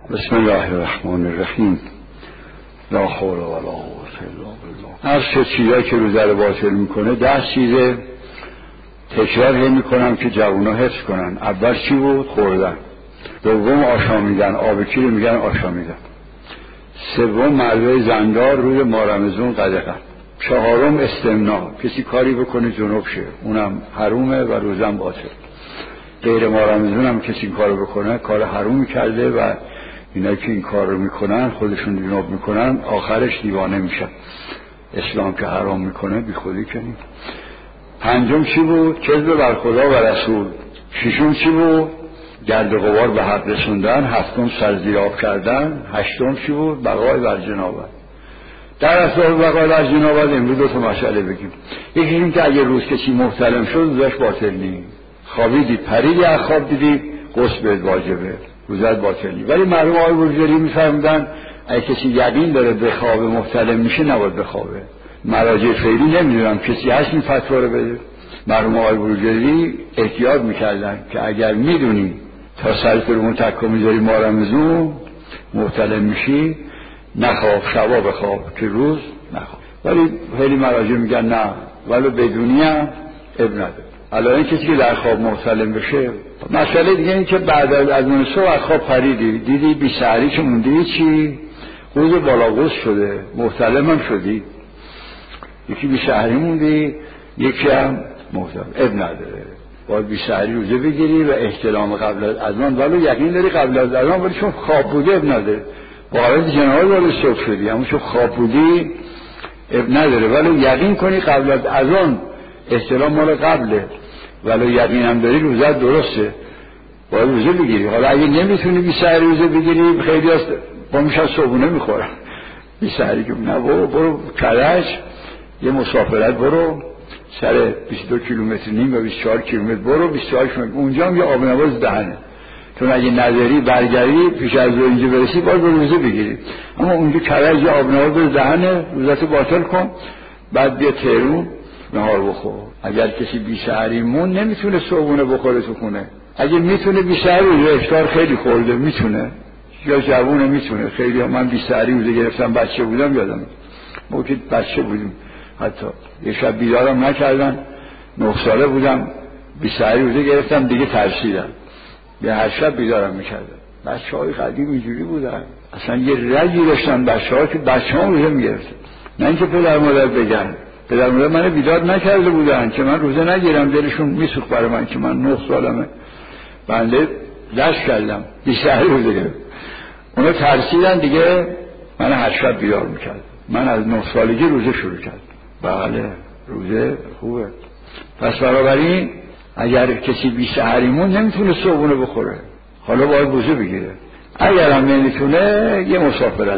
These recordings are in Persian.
بسم الله الرحمن الرحیم. لا حول ولا قوة الا بالله. هر سه چیزایی که روزه رو باطل میکنه 10 چیزه تکرار میکنم که جوونا حفظ کنن. اول چی بود؟ خوردن. دوم آشامیدن، آبکی رو میگن آشامیدن. سوم مردای زندار روی مارمزون قدقن. چهارم استمناء، کسی کاری بکنه جنوب شه، اونم حرومه و روزم باطل. غیر مارمزون هم کسی این کارو بکنه کار حرومی کرده و اینا که این کار رو میکنن خودشون جنوب میکنن آخرش دیوانه میشن. اسلام که حرام میکنه بی خودی کنیم. پنجم چی بود؟ کذب بر خدا و رسول. ششم چی بود؟ گرد و غبار به حق رسوندن. هفتم سرزیراب کردن. هشتم چی بود؟ بقای بر جنابت. در اسباب بقای بر جنابت امروز دو تا مسئله بگیم. یکی این که اگه روز کسی محتلم شد روزش باطل نیست. خوابیدی پریدی از خواب دیدی غسل بهت واجبه، روزت باطل نیست. ولی مرحوم آقای بروجردی میفرمودن اگه کسی یقین داره به خواب محتلم میشه نباید بخوابه. مراجع فعلی نمیدونم کسی هست این فتوا رو بده. مرحوم آقای بروجردی احتیاط میکردن که اگر میدونی تا سرت رو متکا میذاری مارمزون محتلم میشی نخواب، شبا بخواب که روز نخواب. ولی خیلی مراجع میگن نه ولو بدونی هم اب نداره. الان کسی که در خواب محتلم بشه. مسئله دیگه این که بعد از اون صبح از خواب پریدی دیدی بی سحری که موندی چی؟ روز بالاغوز شده، محتلم هم شدی. یکی بی سحری موندی یکی هم محتلم، اب نداره. باید بی سحری روزه بگیری و احتلام قبل از آن ولو یقین داری قبل از آن، ولی چون خواب بودی اب نداره. باید جناب وارد صبح شدی اما چون خواب بودی اب نداره. ولو یقین کنی قبل از آن احتلام مال قبله، ولو یقین هم داری روزت درسته باید روزه بگیری. حالا اگه نمیتونی بی سحری روزه بگیری خیلی هست با میشن صبحونه میخورن بی سحری که نه برو کرج یه مسافرت برو سر 22 کیلومتر نیم و 24 کیلومتر برو 24 کیلومتر اونجا هم یه آب نواز دهنه، چون اگه نداری برگردی پیش از اینجا برسی باید روزه بگیری. اما اونجا کرج یه آب نواز دهنه روزت باطل کن بعد بیا تهرون نهار بخور. اگر کسی بی سحری مون نمیتونه صبحونه بخوره تو خونه. اگه میتونه بی سحری روزه افطار خیلی خورده میتونه یا جوونه میتونه. خیلی من بی سحری روزه گرفتم بچه بودم یادم ما که بچه بودیم حتی یه شب بیدارم نکردن 9 ساله بودم بی سحری روزه گرفتم دیگه ترسیدم یه هر شب بیدارم میکردن. بچه‌های قدیم اینجوری بودن اصلا یه رگی داشتن بچه‌ها که بچه‌ها روزه میگرفتن نه اینکه پدر مادر بگن. پدر مادر من بیدار نکرده بودن که من روزه نگیرم دلشون میسوخت برای من که من 9 سالمه بنده لش کردم بی سحری روزه گرفتم. اونا ترسیدن دیگه من هر شب بیدار میکردم. من از 9 سالگی روزه شروع کردم. بله روزه خوبه. پس بنابراین اگر کسی بی سحریمون نمیتونه صبحونه بخوره حالا باید روزه بگیره. اگر هم نمیتونه یه مسافرت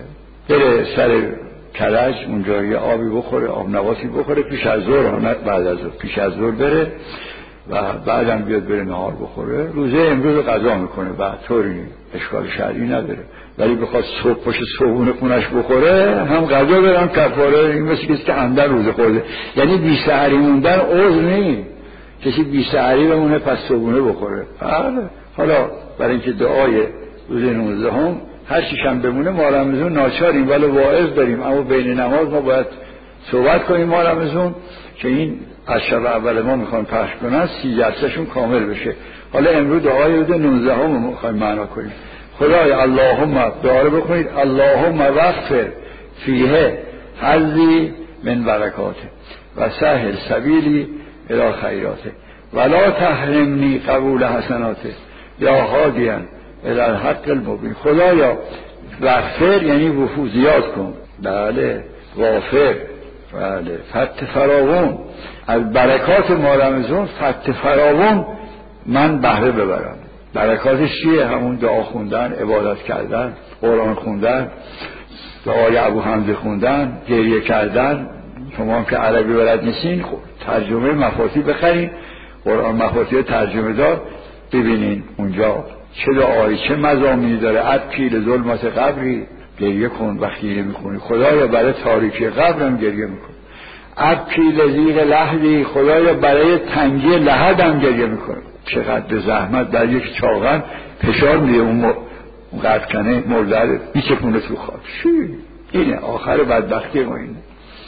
بره سر کرج اونجا یه آبی بخوره آب نواسی بخوره پیش از ظهر نه بعد از ظهر پیش از ظهر بره و بعدم بیاد بره نهار بخوره. روزه امروز قضا میکنه بعد طوری اشکال شرعی نداره. ولی بخواد صبح پشت صبحونه خونش بخوره هم قضا برم کفاره. این مثل کسی که عمدن روزه خورده یعنی بی سحری موندن عذر نیست. کسی بی سحری بمونه پس صبحونه بخوره. حالا برای اینکه دعای روز 19 هر چیشم بمونه ما رمضان ناچاریم ولی واعظ داریم اما بین نماز ما باید صحبت کنیم ما رمضان که این از شب اول ما میخوان پخش کنن 30 جلسهشون کامل بشه. حالا امروز دعای روز 19 ما میخوایم معنا کنیم. خدای اللهم دعا رو بکنید اللهم وغفر فیه حظی من برکاته و سهل سبیلی الی خیراته ولا تحرمنی قبول حسناته یا هادیان الی الحق المبین. خدایا وغفر یعنی وفو زیاد کن. بله غافر بله فتح فراوان از برکات ما رمضان فتح فراوان من بهره ببرم. برکاتش چیه؟ همون دعا خوندن عبادت کردن قرآن خوندن دعای ابو حمزه خوندن گریه کردن. شما هم که عربی بلد نیستین ترجمه مفاتیح بخرین قرآن مفاتیح ترجمه دار ببینین اونجا چه دعایی چه مضامینی داره. ابکی لظلمت قبری گریه کن و خیره میکنی خدایا برای تاریکی قبرم گریه میکن. ابکی لضیق لحدی خدایا برای تنگی لحدم گریه میکن. چقدر زحمت در یک چاغن فشار میده اون اون قدکنه مرده میچپونه تو خاک. چی؟ اینه آخر بدبختی ما اینه.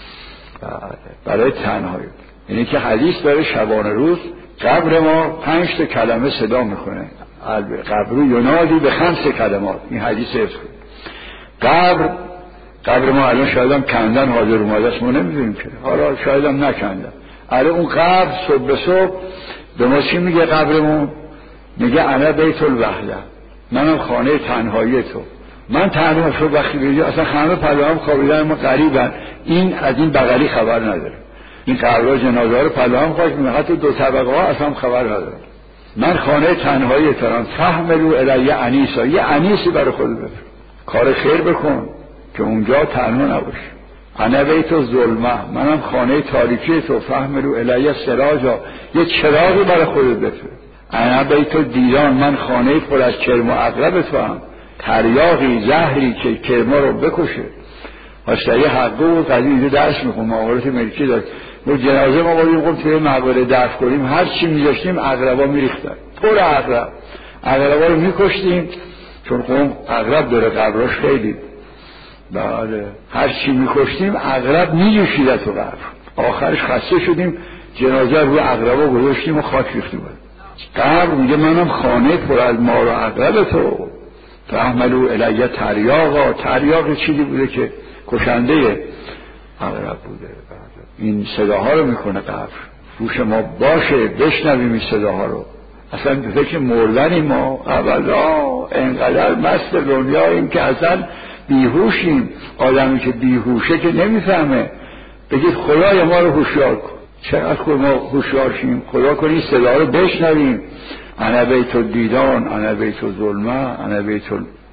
برای تنهایی. اینه که حدیث داره شبانه روز قبر ما 5 کلمه صدا میکنه. قبر ینادی به 5 کلمات. این حدیث حفظ کنه. قبر ما الان شاید هم کندن حاضر اومده است، ما نمیدونیم که، حالا شاید هم نکندن. الان اون قبر صبح به صبح به ما چی میگه؟ قبرمون میگه انا بیت الوحده، منم خانه تنهایی تو. من تنها شد وقتی بیجا اصلا همه پلوام خوابیدن، ما غریبن، این از این بغلی خبر نداره. این قبرها جنازه رو پلوام خواهش میگه، حتی 2 طبقه ها اصلا خبر نداره. من خانه تنهایی ترم، فهملو الی انیسا، یه انیسی برای خود بفرست، کار خیر بکن که اونجا تنها نباش. انا بیت الظلمه، منم خانه تاریکی تو، فهملو الی سراجا، یه چراغی برای خودت بفرست. انا بیت الدیدان، من خانه پر از کرم و عقرب تو هم، تریاقی زهری که کرما رو بکشه. هاشتایی حقه و قدیم اینجا درس میخون، معاملات ملکی داشت. ما جنازه ما باییم توی مقبره دفن کنیم، هر چی میذاشتیم عقربا میریختن، پر عقربا رو میکشتیم، چون قوم عقرب داره قبراش خیلی. بله هر چی میکشتیم عقرب میجوشیده تو قبر. آخرش خسته شدیم، جنازه رو عقربا گذاشتیم و خاک ریختیم. قبر میگه منم خانه پر از مار و عقرب تو، فهملو الیه تریاقا. تریاق چیزی بوده که کشنده عقرب بوده. این صداها رو میکنه قبر، گوش ما باشه بشنویم این صداها رو. اصلا به فکر مردنیم ما، اولا انقدر مست دنیاییم که اصلا بیهوشیم. آدمی که بیهوشه که نمیفهمه. بگید خدای ما رو هوشیار کن. چقدر خود ما هوشیار شیم، خدا کنی این صدا رو بشنویم. انا بیت الدیدان، انا بیت الظلمه، انا بیت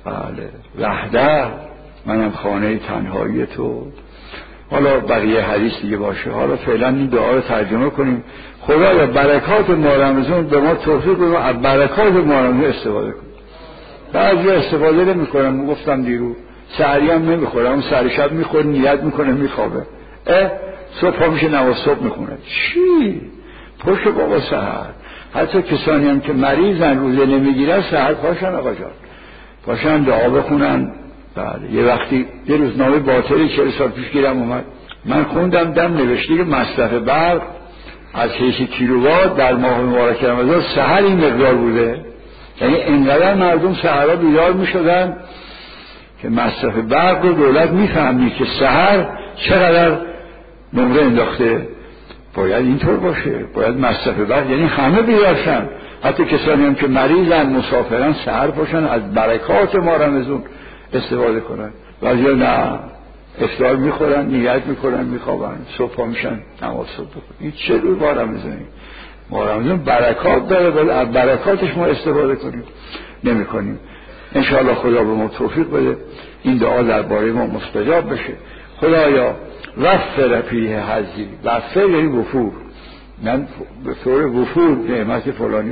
الوحده، منم خانه تنهایی تو. حالا بقیه حدیث دیگه باشه. حالا فعلا این دعا رو ترجمه کنیم. خدایا برکات ماه رمضان به ما توفیق بده، از برکات ماه رمضان استفاده کنیم. بعضی استفاده نمی‌کنن، گفتم دیرو سحری هم نمیخوره، اون سحر شب میخوره، نیت میکنه میخوابه، صبح ها میشه نماز صبح میخونه. چی؟ پشت بابا سحر. حتی کسانی هم که مریضن روزه نمیگیرن سحر پاشن آقا جان، پاشن دعا بخونن. بله یه وقتی یه روزنامه باطلی 40 سال پیش گیرم اومد، من خوندم دم نوشته که مصرف برق از حیث کیلووات در ماه مبارک رمضان سحر این مقدار بوده. یعنی اینقدر مردم سحرها بیدار میشدن که مصرف برق رو دولت میفهمی که سحر چقدر نمره انداخته، باید اینطور باشه، باید مصرف برق یعنی همه بیدارشن، حتی کسانی هم که مریضن مسافرن سحر باشن از برکات ما رمضان استفاده کنن. بعضیا نه، افطار میخورن، نیت میکنن، میخوابن، صبح میشن نماز صبح بخونن. این چه روی ما رمضانی؟ ما رمضان برکات داره، ولی از برکاتش ما استفاده کنیم نمیکنیم. انشاءالله خدا به ما توفیق بده این دعا درباره ما مستجاب بشه. خدایا وفر فیه حظی، وفر یعنی وفور، من به طور وفور نعمت فلانی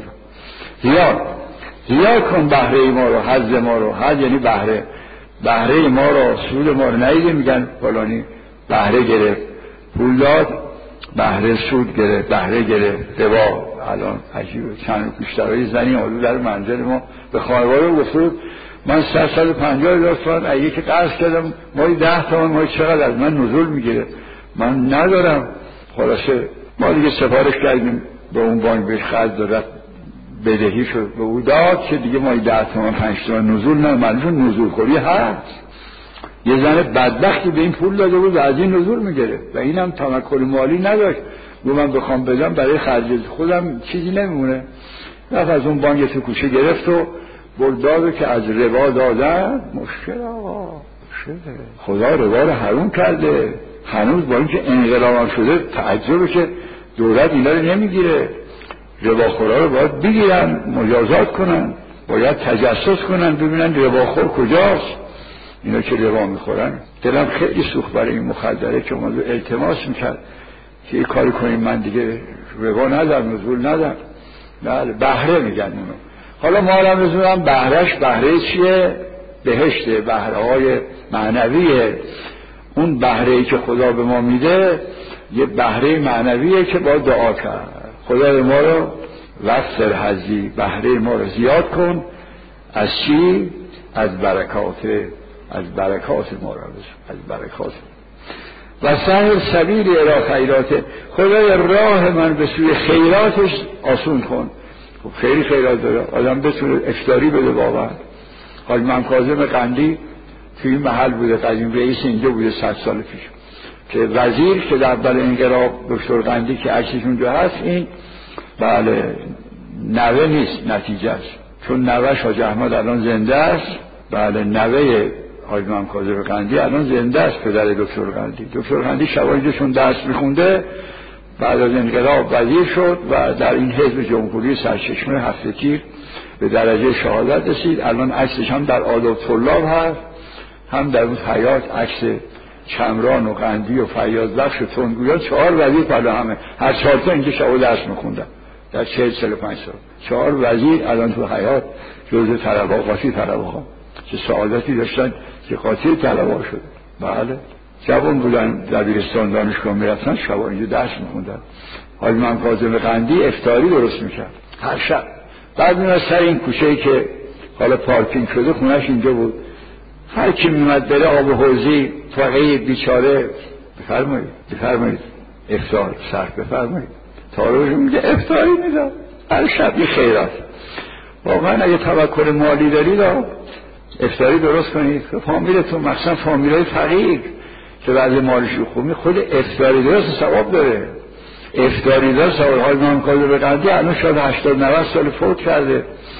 زیاد کن بهره ما رو، حظ ما رو. حظ یعنی بهره ما رو، سود ما رو. نیده میگن فلانی بهره گرفت، پول داد بهره سود گرفت، بهره گرفت، ربا. الان عجیبه، چند پیشترهای زنی آلو در منزل ما به خانواده گفت من 150,000 تومان اگه که قرض کردم مایی 10 تومان مایی چقدر از من نزول میگیره، من ندارم. خلاصه ما دیگه سفارش کردیم به اون بانک بهش خرج داد، بدهی شد به او داد که دیگه مایی 10 تومان 5 تومان نزول نه، معلومه نزول خوری هست. یه زن بدبختی به این پول داده بود و از این نزول میگیره و اینم تمکن مالی نداشت، من بخوام بدم برای خرج خودم چیزی نمیمونه. رفت از اون بانک تو کوچه گرفت و برداده که از ربا دادن. مشکل آقا، مشکل. خدا ربا رو حرام کرده. هنوز با اینکه انقلاب شده تعجبه که دولت اینا رو نمیگیره. رباخورا رو باید بگیرن، مجازات کنن، باید تجسس کنن ببینن رباخور کجاست. اینا که ربا میخورن دلم خیلی سوخت برای این مخدره که اومد التماس میکرد که این کاری کنیم من دیگه ربا ندارم، نزول ندارم. بله بهره میگن اونو. حالا ما هم رزونم بهره چیه؟ بهشته، بهره های معنویه. اون بهره‌ای که خدا به ما میده یه بهره معنویه که باید دعا کرد. خدای ما رو وفر حظی، بهره ما رو زیاد کن. از چی؟ از برکات مورز، از برکات و سهل سبیل الی خیرات. خدای راه من به سوی خیراتش آسون کن. خب خیلی خیرات داره، آدم بتونه افطاری بده واقعا. حاج محمد کاظم قندی توی این محل بوده، قدیم رئیس اینجا بوده 100 سال پیش، که وزیر که در اول انقلاب دکتر قندی که عکسش اونجا هست، این بله نوه نیست، نتیجه است، چون نوهش حاج احمد الان زنده است. بله نوه حاج محمد کاظم قندی الان زنده است، پدر دکتر قندی. دکتر قندی شواهدی چون درس میخونده بعد از انقلاب وزیر شد و در این حزب جمهوری سرچشمه هفته تیر به درجه شهادت رسید. الان عکسش هم در آداب طلاب هست، هم در اون حیات عکس چمران و قندی و فیاض بخش و تندگویان. 4 وزیر پلا همه، هر 4 تا اینجا شواهد درس میخوندن در 40-45 سال. 4 وزیر الان تو حیات جزء طلبه قاطی طلبه ها، چه سعادتی داشتن که قاطی طلبه شده. بله جوان بودن، دبیرستان دانشگاه میرفتن، شبا اینجا درس میخوندن. حاج محمد کاظم قندی افطاری درست میکرد هر شب. بعد میاد سر این کوچه‌ای که حالا پارکینگ شده، خونش اینجا بود، هر کی میمد بره آب حوضی فقیر بیچاره بفرمایید افطار صرف بفرمایید، تاروش میگه افطاری میدم هر شب. یه خیرات واقعا. اگه توکل مالی دارید افطاری درست کنید، فامیلتون مثلا فامیلای فقیر که وضع مالشون خوبه، خود افطاری درست ثواب داره. افطاری درست ثواب. حاج محمد کاظم قندی الان شاید 80-90 سال فوت کرده،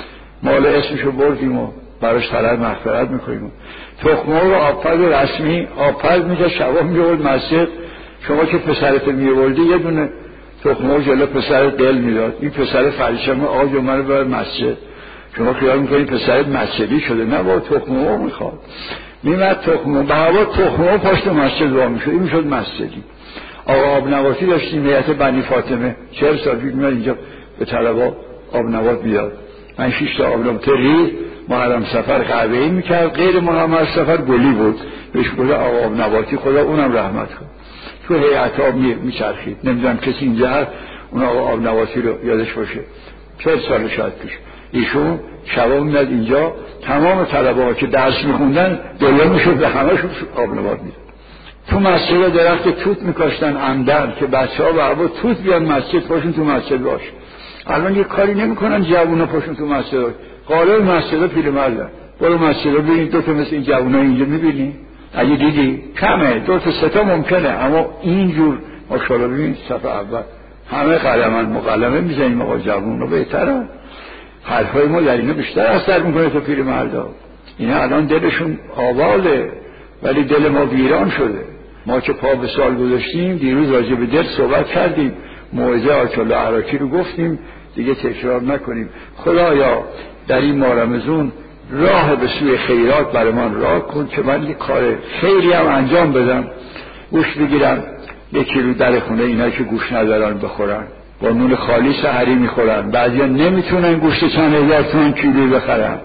مال اسمشو بردیم و براش طلب مغفرت میکنیم. تخمه رو آبپز رسمی آبپز میشه، شبا میورد مسجد. شما که پسرت میوردی یه دونه تخمه جلو پسرت دل میداد، این پسر فرشم آج و منو ببر مسجد. شما خیال میکنید پسرت مسجدی شده، نه با تخمه میخواد. میمد تخمه به هوا، تخمه پشت مسجد وا میشد، این میشد مسجدی. آقا آبنباتی داشتیم هیئت بنی فاطمه، 40 سال پیش میاد اینجا به طلبا آبنبات بیاد. من 6 تا آبنبات ریز محرم سفر قهوه‌ای میکرد، غیر محرم سفر گلی بود، بهش گفت آقا آبنباتی، خدا اونم رحمت کن. تو هیئت آب میچرخید، نمیدونم کسی اینجا هست اون آقا آبنباتی رو یادش باشه، 40 سال شاید پیش. ایشون شبا میاد اینجا، تمام طلبه‌ها که درس میخوندن دلوا میشد به همه‌شون آبنبات میداد. تو مسجد درخت توت میکاشتن عمدن که بچه‌ها به هوا توت بیان مسجد، پاشون تو مسجد باشه. الان یه کاری نمیکنن جوونا پاشون تو مسجد باشه. غالب مسجدها پیرمردن. برو مسجدها ببین، 2 تا مثل این جوونا اینجا میبینی؟ اگه دیدی کمه، 2 تا 3 تا ممکنه، اما اینجور ماشاءالله ببین صف اول همه قلمن مقلمه میزنیم. آقا جوونا بهترن، حرفای ما در اینا بیشتر اثر میکنه تا پیرمردا. اینا الان دلشون آواله ولی دل ما ویران شده. ما که پا به سال گذاشتیم، دیروز راجع به دل صحبت کردیم، موعظه آیت الله عراقی رو گفتیم، دیگه تکرار نکنیم. خدایا در این ماه رمضان راه به سوی خیرات برای من راه کن که من یک کار خیری هم انجام بدم، گوشت بگیرم 1 کیلو در خونه اینا که گوشت ندارن بخورن، با نون خالی سحری میخورن. بعضیا نمیتونن گوشت چند هزار تومان کیلو بخرن.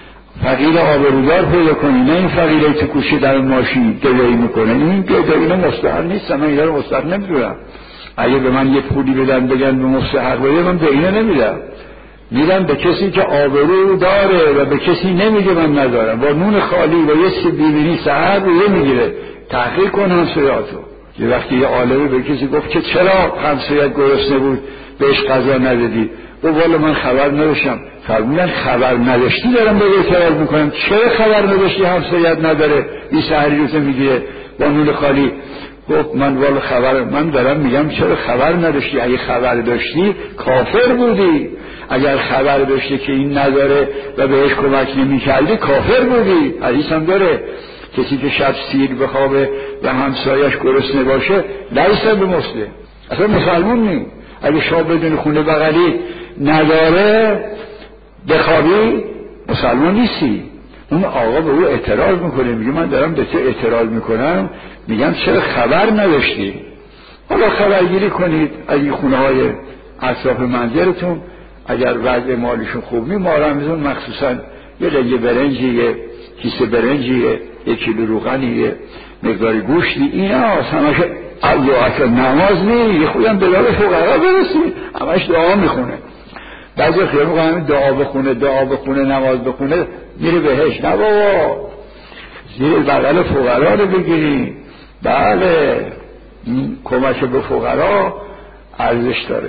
فقیر آبرودار پیدا کنی، نه این فقیری که کوشی در ماشین گدایی میکنه. این گدایی مستحق نیست، من اینا رو مستحق نمیدونم. اگه به من یه پولی بدن بگن به مستحق بده، من به اینا نمیدم، میدم به کسی که آبرو داره و به کسی نمیگه من ندارم. با نون خالی و یه سیب بیبینی سحر رو یه میگیره. تحقیق کن همسایه‌اتو. یه وقتی یه عالمی به کسی گفت که چرا همسایه‌ات گرسنه بود بهش غذا ندادی؟ گفت والا من خبر نداشتم. فرمودن خبر نداشتی دارم به اعتراض میکنم، چرا خبر نداشتی همسایه‌ات نداره این سحری رو میگیره با نون خالی؟ گفت من والا من دارم میگم چرا خبر نداشتی؟ اگه خبر داشتی کافر بودی، اگر خبر داشتی که این نداره و بهش کمک نمی‌کردی کافر بودی. حدیث هم داره کسی که شب سیر بخوابه و همسایش گرسنه باشه لیس بمسلم، اصلا مسلمان نی. اگه شما بدون خونه بغلی نداره بخوابی مسلمان نیستی. اون آقا به او اعتراض میکنه، میگه من دارم به تو اعتراض میکنم، میگم چرا خبر نداشتی؟ حالا خبرگیری کنید از این خونه های اطراف منزلتون، اگر وضع مالیشون خوب نی، ما رمضان مخصوصا یه لگه برنجی، یه کیسه برنجی، 1 کیلو روغنی، یه مقداری گوشتی، اینا همش دعا نماز نی، یه خودم به دار فقرا برسید، همش دعا میخونه. بعضی خیال میکنم دعا بخونه نماز بخونه میره بهش. نه بابا، زیر بغل فقرا رو بگیری. بله، کمک به فقرا ارزش داره.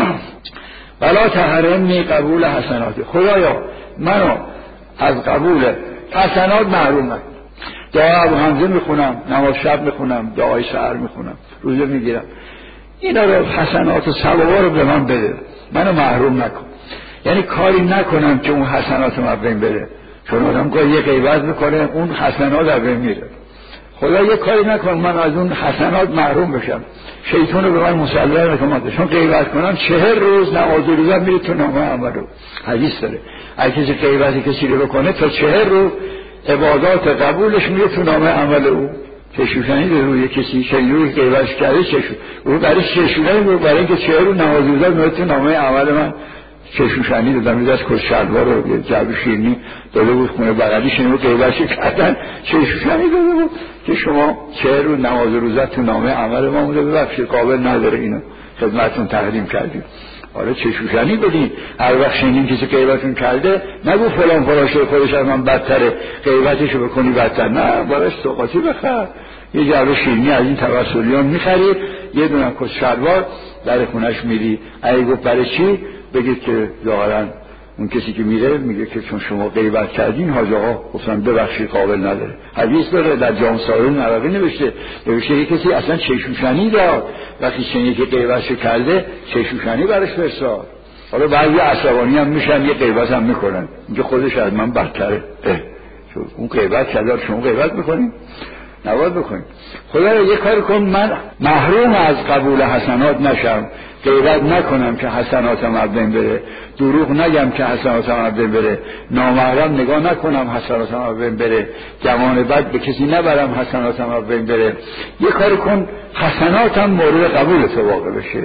ولا تحرمنی قبول حسنات، خدایا منو از قبول حسنات محروم نکن. دعا ابو حمزه میخونم، نماز شب میخونم، دعای سحر میخونم، روزه میگیرم، اینا رو حسنات و ثوابا رو به من بده، منو محروم نکن. یعنی کاری نکنم که اون حسنات من بین بره، چون آدم گاهی یه غیبت میکنه اون حسنات در بین میره. خدا یه کاری نکن من از اون حسنات محروم بشم، شیطان رو به من مسلط نکنه، چون غیبت کنم 40 روز نماز و روزه میره تو نامه عملو. حدیث داره اگه کسی غیبت کسی رو بکنه تا 40 روز عبادات قبولش میره تو نامه عمل او. چشوشنی به روی کسی شنیدی غیبتش کرده او برای چشوشنی بود، برای اینکه 40 روز نماز و روزه میره تو نامه عمل من. چشوشنی دادم میده از کش شلوار رو جعب شیرینی داده بود خونه بغلی، شنیدی غیبتش کردن، چشوشنی داده بود که شما 40 روز نماز و روزه تو نامه عمل ما بوده، ببخشید قابل نداره اینو خدمتتون تقدیم کردیم. آره چشوشنی بدین. هر وقت شنیدین کسی غیبتون کرده نگو فلان فلاشه خودش از من بدتره، غیبتشو بکنی بدتر، نه براش سوغاتی بخر، یه جعبه شیرینی از این توسلیان میخرید، یه دونه کس شلوار در خونش میری. اگه گفت برای چی بگید که ظاهرا اون کسی که میره میگه که چون شما غیبت کردین حاج آقا گفتن ببخشید قابل نداره. حدیث داره در جام سایل نووی نوشته یه کسی اصلا چشوشنی داد، وقتی شنید که غیبتشو کرده چشوشنی براش فرستاد. حالا بعضی عصبانی هم میشن یه غیبت هم میکنن، میگه خودش از من بدتره، چون اون غیبت کرده شما غیبت میکنین، نباید بکنین. خدا رو یه کار کن من محروم از قبول حسنات نشم، غیبت نکنم که حسناتم از بین بره، دروغ نگم که حسناتم از بین بره، نامحرم نگاه نکنم حسناتم از بین بره، گمان بد به کسی نبرم حسناتم از بین بره. یه کار کن حسناتم مورد قبول تو واقع بشه.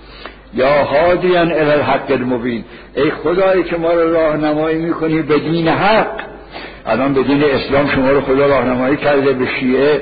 یا هادیاً الی الحق المبین، ای خدایی که ما رو راهنمایی میکنی به دین حق. الان به دین اسلام شما رو خدا راهنمایی کرده، به شیعه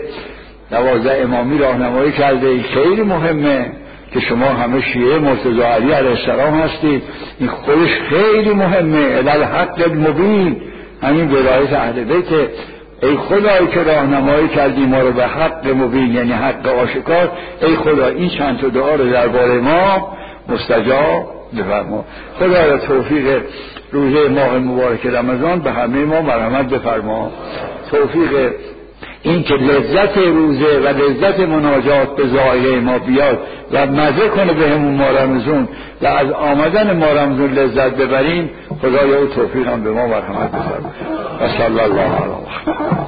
12 امامی راهنمایی کرده. خیلی مهمه که شما همه شیعه مرتضی علی علیه السلام هستید، این خودش خیلی مهمه. الی الحق المبین، همین ولایت اهل بیت. ای خدایی که راهنمایی کردی ما رو به حق مبین، یعنی حق آشکار، ای خدا این چند تا دعا رو درباره ما مستجاب بفرما. خدا را توفیق روزه ماه مبارک رمضان به همه ما مرحمت بفرما، توفیق این که لذت روزه و لذت مناجات به ذائقه ما بیاد و مزه کنه به همون ماه رمضان و از آمدن ماه رمضان لذت ببریم. خدایا او توفیق هم به ما مرحمت بفرما. و صلی الله علیه و